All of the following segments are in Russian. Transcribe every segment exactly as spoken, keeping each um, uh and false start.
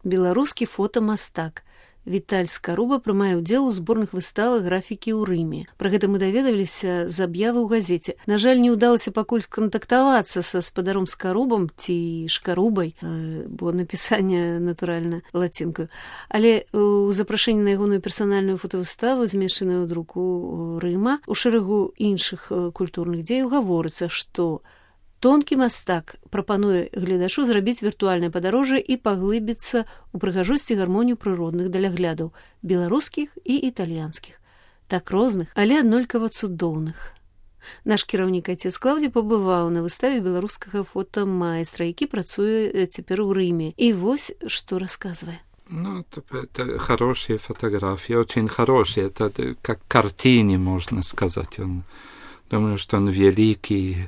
Беларускі фотамастак. Віталь Скаруба прымае ўдзел у зборных выставах графікі ў Рыме. Пра гэта мы даведаваліся з аб'явы ў газеце. На жаль, не ўдалася пакуль скантактавацца са спадаром Скарубам ці Шкарубай, бо напісанне, натуральна, лацінкаю. Але у запрашэнні на ягоную персанальную фотавыставу, змешчаную ў друку Рыма, у шэрагу іншых культурных дзеяў гаворыцца, што тонкі мастак прапануе гледачу зрабіць віртуальнае падарожжа і паглыбіцца ў прыгажосць і гармонію прыродных даляглядаў, беларускіх і італьянскіх. Так розных, але аднолькава цудоўных. Наш кіраўнік отец Клаўдзі пабываў на выставе беларускага фотамайстра, які працуе цяпер у Рыме. І вось што расказвае. Ну, это, это хорошие фотографии, очень хорошие. Это как картине, можно сказать. Он, думаю, что он великий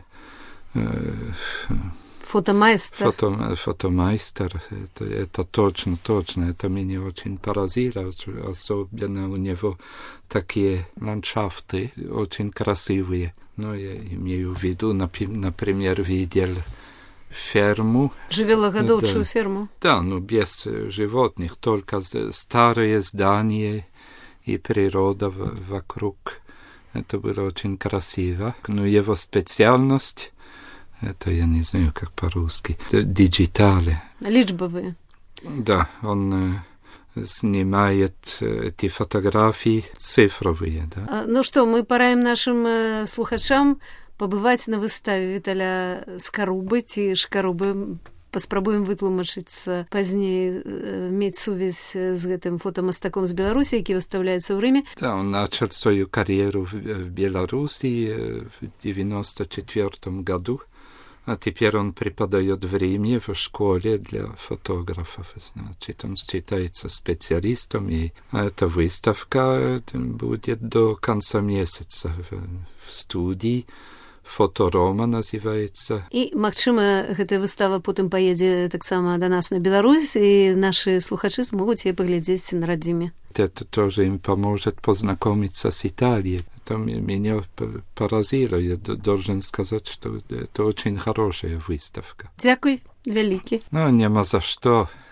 фотомайстер. Фото, фотомайстер, это, это точно, точно. Это меня очень поразило. Особенно у него такие ландшафты очень красивые. Но я имею в виду, например, видел ферму. Живелогодовчую да, ферму. Да, но без животных, только старые здания и природа вокруг. Это было очень красиво. Но его специальность, это я не знаю, как по-русски, диджиталы. Личбовые. Да, он э, снимает эти фотографии цифровые. Да. А, ну что, мы пораем нашим э, слухачам побывать на выставе Віталя Скарубы ці Шкарубы. Паспрабуем вытлумачыць пазней, э, мець сувязь з гэтым фотамастаком з Беларусі, які выставляецца ў Рыме. Да, он начал свою карьеру в, в Беларуси в девяносто четвёртом году. А теперь он преподает в Риме в школе для фотографов. Значит, он считается специалистом, и эта выставка будет до конца месяца в, в студии. Фоторома называется. І, магчыма, гэтая выстава потым паедзе таксама да нас на Беларусь, і нашы слухачы змогуць яе паглядзець на радзіме. Это тоже им поможет познакомиться с Италией. Это меня поразило. Я должен сказать, что это очень хорошая выставка. Дякуй, вялікі. Ну, нема за что.